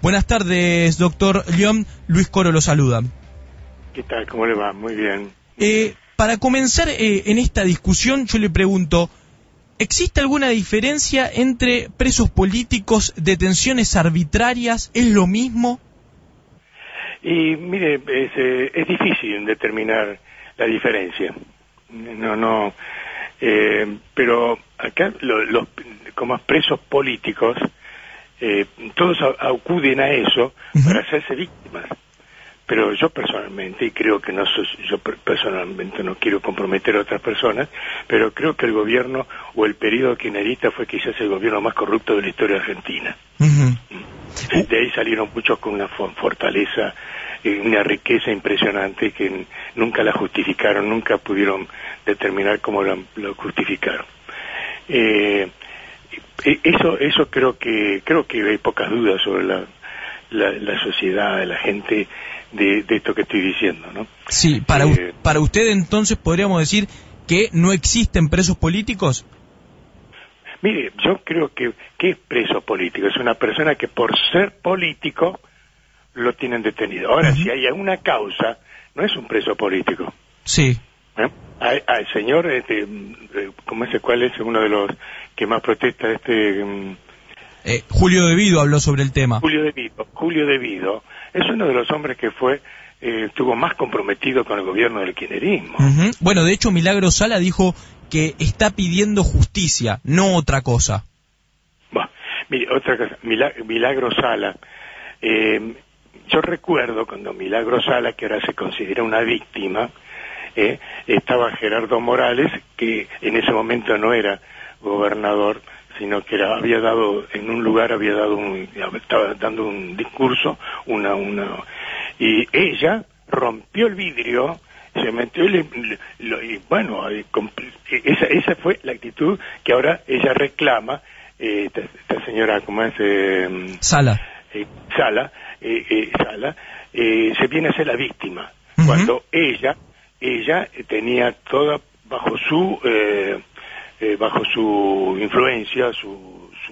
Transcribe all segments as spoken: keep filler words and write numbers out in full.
Buenas tardes, doctor León. Luis Coro lo saluda. ¿Qué tal? ¿Cómo le va? Muy bien. Eh, para comenzar eh, en esta discusión, yo le pregunto, ¿existe alguna diferencia entre presos políticos, detenciones arbitrarias? ¿Es lo mismo? Y mire, es, eh, es difícil determinar la diferencia. No, no. Eh, pero acá lo, los como presos políticos, eh, todos a, acuden a eso uh-huh. para hacerse víctimas. Pero yo personalmente, y creo que no soy, yo personalmente no quiero comprometer a otras personas, pero creo que el gobierno o el periodo kirchnerista fue quizás el gobierno más corrupto de la historia argentina. Uh-huh. De ahí salieron muchos con una fortaleza, una riqueza impresionante que nunca la justificaron, nunca pudieron determinar cómo lo, lo justificaron. Eh, eso, eso creo que creo que hay pocas dudas sobre la, la, la sociedad, la gente. De, de esto que estoy diciendo, ¿no? Sí, para, eh, para usted entonces podríamos decir que no existen presos políticos. Mire, yo creo que ¿qué es preso político? Es una persona que por ser político lo tienen detenido. Ahora, uh-huh. si hay alguna causa, no es un preso político. Sí. ¿Eh? Al, al señor, este, ¿cómo es? ¿Cuál es uno de los que más protesta? Este um, eh, Julio De Vido habló sobre el tema. Julio De Vido, Julio De Vido. Es uno de los hombres que fue eh, estuvo más comprometido con el gobierno del kirchnerismo. Uh-huh. Bueno, de hecho, Milagro Sala dijo que está pidiendo justicia, no otra cosa. Bueno, mire, otra cosa, Milagro, Milagro Sala. Eh, yo recuerdo cuando Milagro Sala, que ahora se considera una víctima, eh, estaba Gerardo Morales, que en ese momento no era gobernador, sino que era, había dado, en un lugar había dado un, estaba dando un discurso, una, una, y ella rompió el vidrio, se metió y, le, lo, y bueno, esa, esa fue la actitud que ahora ella reclama, eh, esta, esta señora, ¿cómo es? Eh, Sala. Eh, Sala, eh, eh, Sala, eh, se viene a ser la víctima, uh-huh. cuando ella, ella tenía toda bajo su, eh, Eh, bajo su influencia, su, su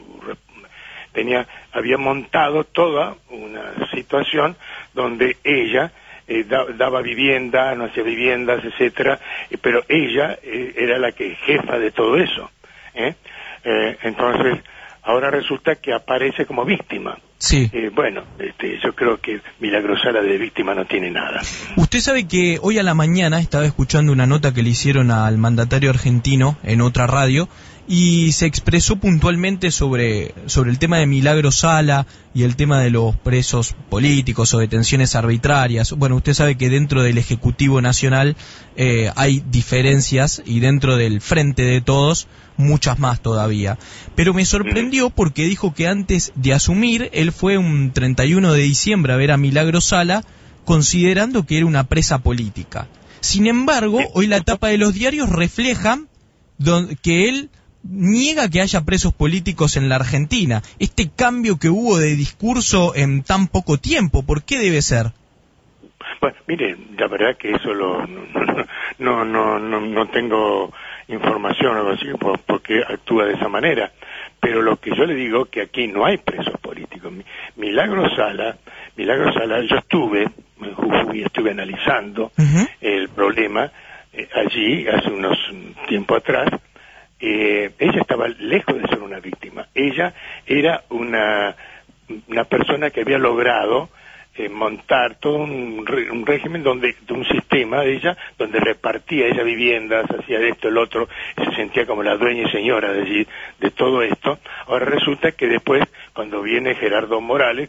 tenía, había montado toda una situación donde ella eh, da, daba vivienda, no hacía viviendas, etcétera, eh, pero ella eh, era la que jefa de todo eso. ¿eh? Eh, entonces, ahora resulta que aparece como víctima. Sí. Eh, bueno, este, yo creo que Milagro Sala de víctima no tiene nada. Usted sabe que hoy a la mañana estaba escuchando una nota que le hicieron al mandatario argentino en otra radio y se expresó puntualmente sobre, sobre el tema de Milagro Sala y el tema de los presos políticos o detenciones arbitrarias. Bueno, usted sabe que dentro del Ejecutivo Nacional eh, hay diferencias y dentro del Frente de Todos muchas más todavía. Pero me sorprendió porque dijo que antes de asumir, él fue un treinta y uno de diciembre a ver a Milagro Sala considerando que era una presa política. Sin embargo, hoy la tapa de los diarios refleja don, que él niega que haya presos políticos en la Argentina. Este cambio que hubo de discurso en tan poco tiempo, ¿por qué debe ser? Bueno, mire, la verdad que eso lo, no, no, no, no, no tengo información o algo así porque actúa de esa manera. Pero lo que yo le digo que aquí no hay presos políticos. Milagro Sala, Milagro Sala, yo estuve en Jujuy, estuve analizando uh-huh. el problema eh, allí hace unos tiempo atrás. Eh, ella estaba lejos de ser una víctima. Ella era una, una persona que había logrado eh, montar todo un, re, un régimen donde, de un sistema de ella, donde repartía ella viviendas, hacía esto, el otro, se sentía como la dueña y señora de allí, de todo esto. Ahora resulta que después, cuando viene Gerardo Morales,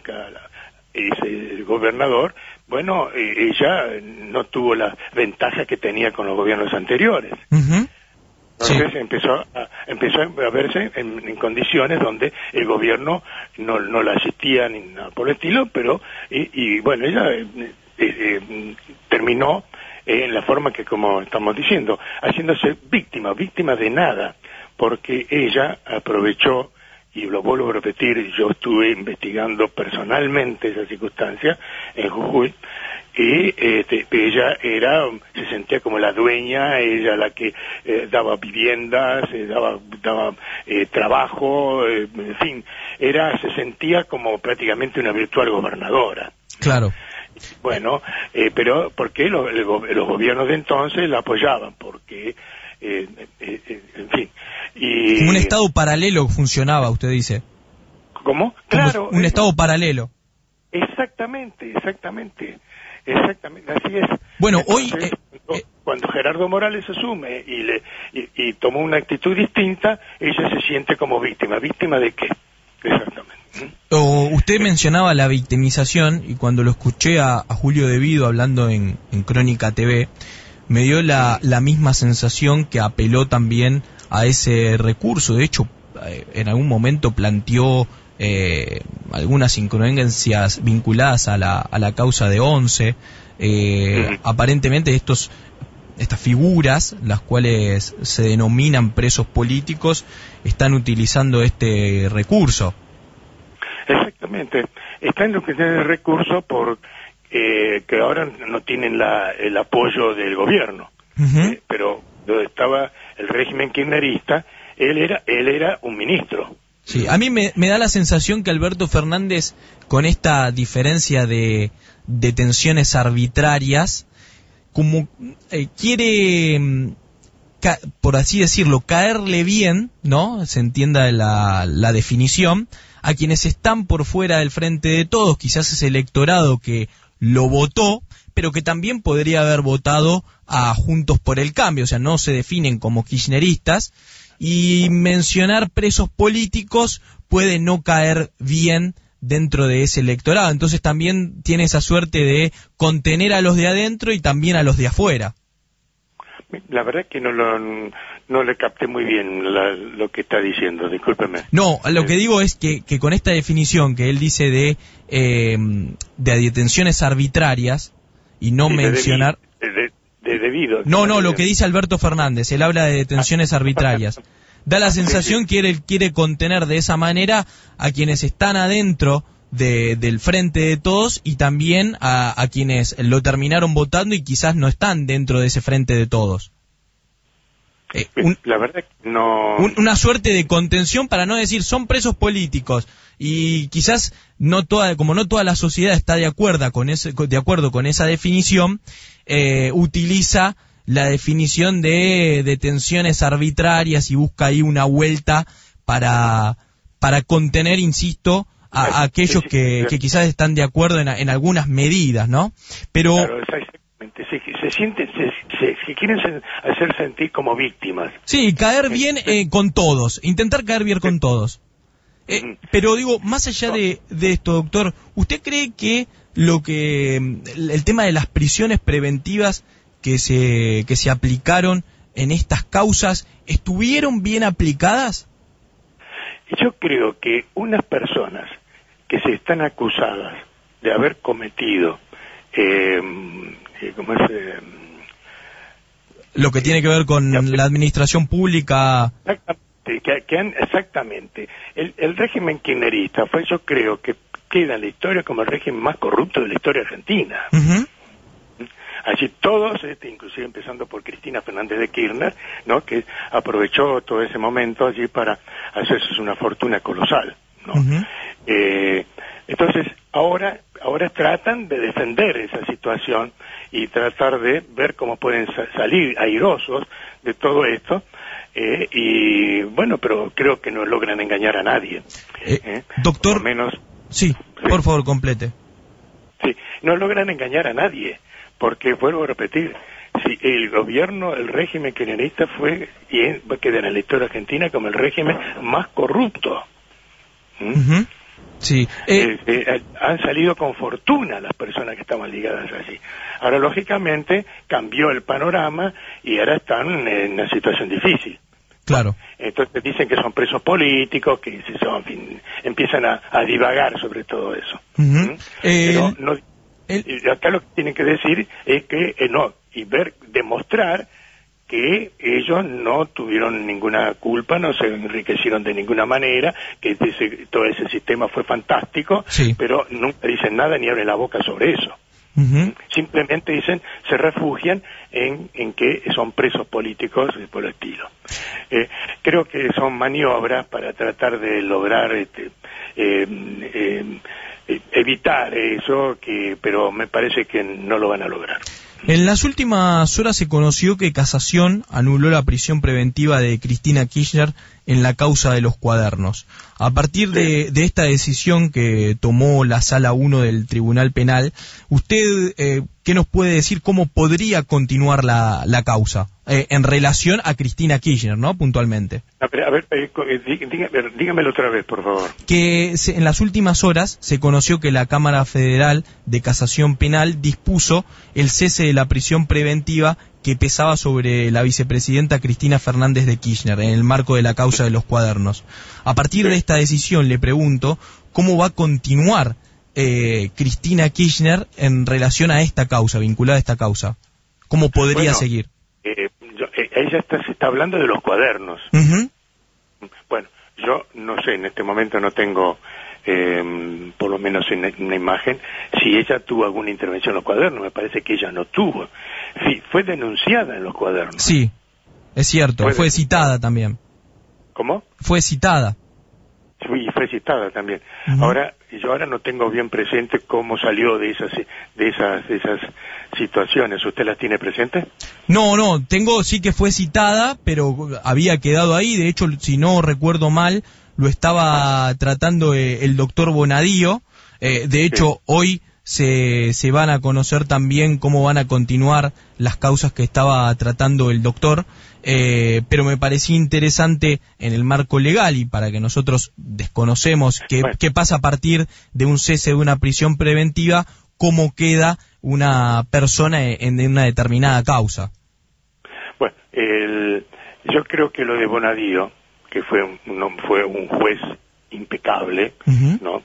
el gobernador, bueno, eh, ella no tuvo la ventaja que tenía con los gobiernos anteriores. Uh-huh. Entonces sí. empezó a, empezó a verse en, en condiciones donde el gobierno no, no la asistía ni nada por el estilo, pero, y, y bueno, ella eh, eh, terminó eh, en la forma que, como estamos diciendo, haciéndose víctima, víctima de nada, porque ella aprovechó, y lo vuelvo a repetir, yo estuve investigando personalmente esa circunstancia en Jujuy, y este, ella era, se sentía como la dueña, ella la que eh, daba viviendas, eh, daba, daba eh, trabajo, eh, en fin, era, se sentía como prácticamente una virtual gobernadora. Claro. Bueno, eh, pero porque lo, el, los gobiernos de entonces la apoyaban, porque, eh, eh, eh, en fin. Y, como un estado paralelo funcionaba, usted dice. ¿Cómo? Como Claro. un estado eso. paralelo. Exactamente, exactamente. Exactamente, así es. Bueno, Entonces, hoy... Eh, cuando, eh, cuando Gerardo Morales asume y, le, y, y tomó una actitud distinta, ella se siente como víctima. ¿Víctima de qué? Exactamente. O usted mencionaba la victimización, y cuando lo escuché a, a Julio De Vido hablando en, en Crónica T V, me dio la, la misma sensación que apeló también a ese recurso. De hecho, eh, en algún momento planteó eh, algunas incongruencias vinculadas a la, a la causa de Once. Eh, Uh-huh. Aparentemente estos estas figuras, las cuales se denominan presos políticos, están utilizando este recurso. Exactamente. Están utilizando el recurso por eh, que ahora no tienen la, el apoyo del gobierno. Uh-huh. eh, pero donde estaba el régimen kirchnerista, él era, él era un ministro. Sí, a mí me, me da la sensación que Alberto Fernández, con esta diferencia de detenciones arbitrarias, como eh, quiere, ca, por así decirlo, caerle bien, ¿no? Se entienda la, la definición, a quienes están por fuera del frente de todos, quizás ese electorado que lo votó, pero que también podría haber votado a Juntos por el Cambio, o sea, no se definen como kirchneristas, y mencionar presos políticos puede no caer bien dentro de ese electorado. Entonces también tiene esa suerte de contener a los de adentro y también a los de afuera. La verdad es que no lo no le capté muy bien la, lo que está diciendo, discúlpeme. No, lo que digo es que, que con esta definición que él dice de eh, de detenciones arbitrarias y no sí, mencionar... De, de, de debido. No, no, lo que dice Alberto Fernández, él habla de detenciones arbitrarias. Da la sensación que él quiere contener de esa manera a quienes están adentro de, del frente de todos y también a, a quienes lo terminaron votando y quizás no están dentro de ese frente de todos. Eh, un, la verdad que no... Un, una suerte de contención para no decir son presos políticos y quizás no toda, como no toda la sociedad está de acuerdo con ese, de acuerdo con esa definición, eh, utiliza la definición de detenciones arbitrarias y busca ahí una vuelta para, para contener, insisto, a, a aquellos que, que quizás están de acuerdo en, en algunas medidas, ¿no? Pero... Claro, exactamente. Se, se sienten, se, se, se quieren sen, hacer sentir como víctimas. Sí, caer bien eh, con todos, intentar caer bien con todos. Eh, pero digo, más allá de, de esto, doctor, ¿usted cree que lo que el tema de las prisiones preventivas que se que se aplicaron en estas causas estuvieron bien aplicadas? Yo creo que unas personas que se están acusadas de haber cometido eh, ¿cómo es? Eh, lo que tiene que ver con ya, la administración pública. Exactamente, que, que han, exactamente. El, el régimen kirchnerista fue, yo creo que queda en la historia como el régimen más corrupto de la historia argentina. Uh-huh. Allí todos, este, inclusive empezando por Cristina Fernández de Kirchner, ¿no? Que aprovechó todo ese momento allí para hacerse una fortuna colosal, ¿no? Uh-huh. eh, entonces, ahora, ahora tratan de defender esa situación y tratar de ver cómo pueden sa- salir airosos de todo esto, eh, y bueno, pero creo que no logran engañar a nadie. Eh, eh, doctor, por lo menos, sí, sí, por favor, complete. Sí, no logran engañar a nadie. Porque, vuelvo a repetir, si el gobierno, el régimen kirchnerista fue, y va a quedar en la historia argentina como el régimen más corrupto. ¿Mm? Uh-huh. Sí. Eh, eh, eh, han salido con fortuna las personas que estaban ligadas allí. Ahora, lógicamente, cambió el panorama y ahora están en una situación difícil. Claro. Entonces dicen que son presos políticos, que son, en fin, empiezan a, a divagar sobre todo eso. Uh-huh. ¿Mm? eh... Pero no... El... Acá lo que tienen que decir es que eh, no, y ver, demostrar que ellos no tuvieron ninguna culpa, no se enriquecieron de ninguna manera, que ese, todo ese sistema fue fantástico, sí. Pero nunca dicen nada ni abren la boca sobre eso. Uh-huh. Simplemente dicen, se refugian en, en que son presos políticos y por el estilo. Eh, creo que son maniobras para tratar de lograr este, eh, eh, eh, evitar eso, que, pero me parece que no lo van a lograr. En las últimas horas se conoció que Casación anuló la prisión preventiva de Cristina Kirchner en la causa de los cuadernos. A partir de, de esta decisión que tomó la Sala uno del Tribunal Penal, ¿usted eh, qué nos puede decir cómo podría continuar la, la causa eh, en relación a Cristina Kirchner, ¿no? Puntualmente. A ver, a ver eh, dígame, dígamelo otra vez, por favor. Que se, en las últimas horas se conoció que la Cámara Federal de Casación Penal dispuso el cese de la prisión preventiva que pesaba sobre la vicepresidenta Cristina Fernández de Kirchner en el marco de la causa de los cuadernos. A partir de esta decisión le pregunto cómo va a continuar eh, Cristina Kirchner en relación a esta causa, vinculada a esta causa. ¿Cómo podría bueno, seguir? Eh, yo, eh, ella está, se está hablando de los cuadernos. Uh-huh. Bueno, yo no sé, en este momento no tengo, eh, por lo menos en una imagen, si ella tuvo alguna intervención en los cuadernos. Me parece que ella no tuvo. Sí, fue denunciada en los cuadernos. Sí, es cierto, fue, fue citada también. ¿Cómo? Fue citada. Sí, fue citada también. Uh-huh. Ahora, yo ahora no tengo bien presente cómo salió de esas, de esas, de esas situaciones. ¿Usted las tiene presentes? No, no, tengo sí que fue citada, pero había quedado ahí. De hecho, si no recuerdo mal, lo estaba tratando eh, el doctor Bonadío. Eh, de hecho, sí. hoy se, se van a conocer también cómo van a continuar las causas que estaba tratando el doctor. Eh, pero me parecía interesante en el marco legal y para que nosotros desconocemos qué, bueno. qué pasa a partir de un cese de una prisión preventiva, cómo queda una persona en, en una determinada causa. Bueno, el, yo creo que lo de Bonadío, que fue un, no, fue un juez impecable, uh-huh. ¿no?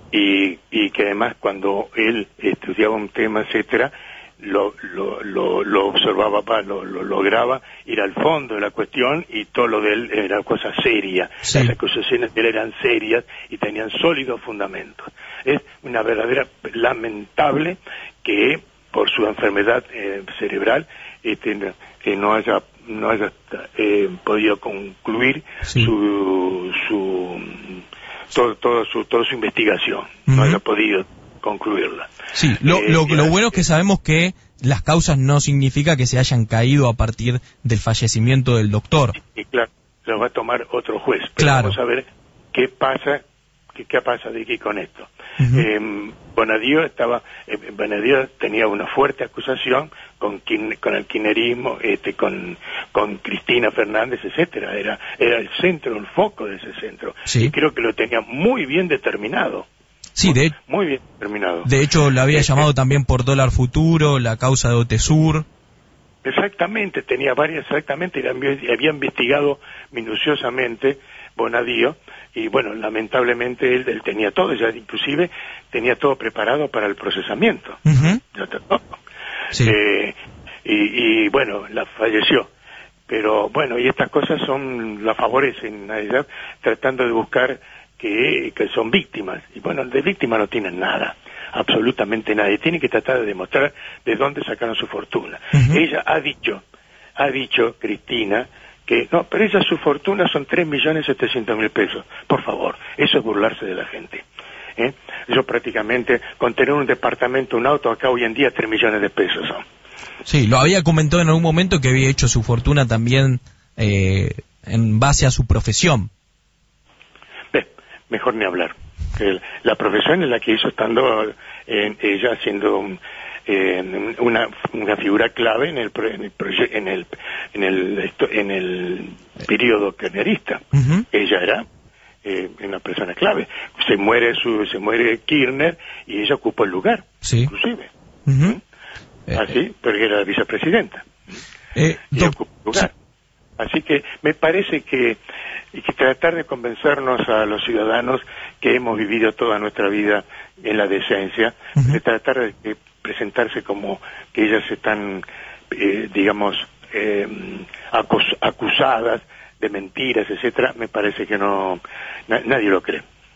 Y, y que además cuando él estudiaba un tema, etcétera, Lo, lo, lo, lo observaba, lo, lo lograba ir al fondo de la cuestión, y todo lo de él era cosa seria. Sí. Las acusaciones de él eran serias y tenían sólidos fundamentos. Es una verdadera lamentable que por su enfermedad eh, cerebral este, que no haya no haya eh, podido concluir sí. su su todo todo su toda su investigación, uh-huh. no haya podido concluirla. Sí, lo, eh, lo, lo bueno es que sabemos que las causas no significa que se hayan caído a partir del fallecimiento del doctor. Y, y claro, lo va a tomar otro juez. Pero claro. Vamos a ver qué pasa, qué, qué pasa de aquí con esto. Uh-huh. Eh, Bonadío estaba, eh, Bonadío tenía una fuerte acusación con con el kirchnerismo, este, con con Cristina Fernández, etcétera. Era era el centro, el foco de ese centro. Sí. Y creo que lo tenía muy bien determinado. Sí, de, muy bien terminado. De hecho, lo había este, llamado también por dólar futuro, la causa de Otesur. Exactamente, tenía varias, exactamente, y había investigado minuciosamente Bonadío, y bueno, lamentablemente él, él tenía todo, ya inclusive tenía todo preparado para el procesamiento. Uh-huh. Ya está todo. Sí. Eh, y, y bueno, la falleció. Pero bueno, y estas cosas son, la favorecen a ella, tratando de buscar Que, que son víctimas, y bueno, de víctimas no tienen nada, absolutamente nada, y tienen que tratar de demostrar de dónde sacaron su fortuna. Uh-huh. Ella ha dicho, ha dicho, Cristina, que no, pero ella su fortuna son tres millones setecientos mil pesos, por favor, eso es burlarse de la gente. ¿eh? Yo prácticamente, con tener un departamento, un auto, acá hoy en día tres millones de pesos son. Sí, lo había comentado en algún momento que había hecho su fortuna también eh, en base a su profesión. Mejor ni hablar. El, la profesión es la que hizo estando eh, ella siendo eh, una una figura clave en el en el proye- en el en el en el periodo kirchnerista. Uh-huh. Ella era eh, una persona clave. Se muere su se muere Kirchner y ella ocupó el lugar, sí. inclusive. Uh-huh. ¿Mm? Así, eh, porque era la vicepresidenta. Eh, y ocupó el lugar. Así que me parece que, y que tratar de convencernos a los ciudadanos que hemos vivido toda nuestra vida en la decencia, uh-huh. de tratar de, de presentarse como que ellas están, eh, digamos, eh, acus- acusadas de mentiras, etcétera, me parece que no, na- nadie lo cree.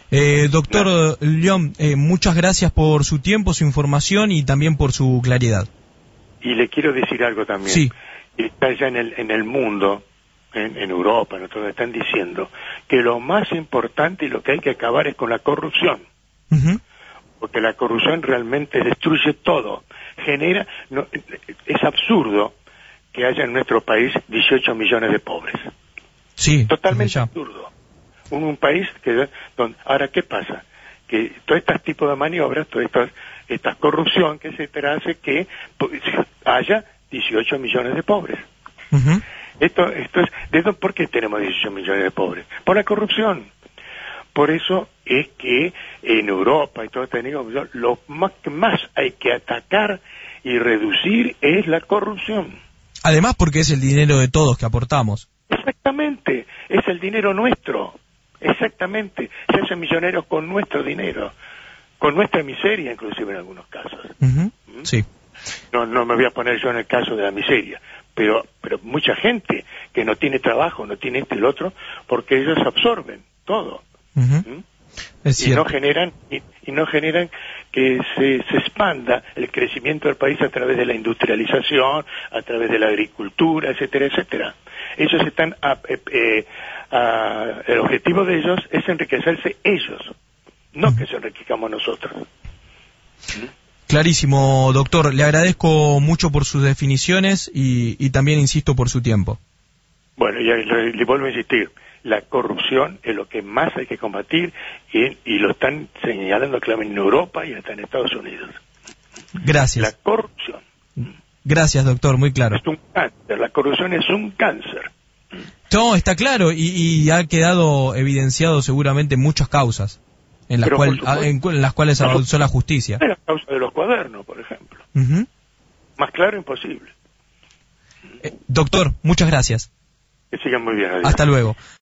Eh, doctor León, eh, muchas gracias por su tiempo, su información y también por su claridad. Y le quiero decir algo también. Sí. Está ya en el, en el mundo, en, en Europa, en todos están diciendo que lo más importante y lo que hay que acabar es con la corrupción. Uh-huh. Porque la corrupción realmente destruye todo. Genera, no, es absurdo que haya en nuestro país dieciocho millones de pobres. Sí. Totalmente absurdo. Un, un país que, donde, ahora, ¿qué pasa? Que todo este tipo de maniobras, toda esta, esta corrupción, que etcétera, hace que pues, haya dieciocho millones de pobres. Uh-huh. Esto, esto es, ¿de dónde, ¿por qué tenemos dieciocho millones de pobres? Por la corrupción. Por eso es que en Europa y todo este negocio, lo más que más hay que atacar y reducir es la corrupción. Además, porque es el dinero de todos que aportamos. Exactamente, es el dinero nuestro. Exactamente, se hacen millonarios con nuestro dinero, con nuestra miseria inclusive en algunos casos. Uh-huh. ¿Mm? Sí. No, no me voy a poner yo en el caso de la miseria, pero, pero mucha gente que no tiene trabajo, no tiene este y el otro, porque ellos absorben todo. Uh-huh. ¿Mm? Es y no generan y, y no generan que se, se expanda el crecimiento del país a través de la industrialización, a través de la agricultura, etcétera, etcétera. Ellos están a, eh, eh, a, el objetivo de ellos es enriquecerse ellos, no uh-huh. que se enriquezcamos nosotros. ¿Mm? Clarísimo, doctor. Le agradezco mucho por sus definiciones y, y también insisto por su tiempo. Bueno, y le, le vuelvo a insistir. La corrupción es lo que más hay que combatir y, y lo están señalando claramente en Europa y hasta en Estados Unidos. Gracias. La corrupción. Gracias, doctor, muy claro. Es un cáncer, la corrupción es un cáncer. No, está claro y, y ha quedado evidenciado seguramente muchas causas en las, cual, en, en las cuales avanzó la justicia. La causa de los cuadernos, por ejemplo. Uh-huh. Más claro imposible. Eh, doctor, muchas gracias. Que sigan muy bien. Adiós. Hasta luego.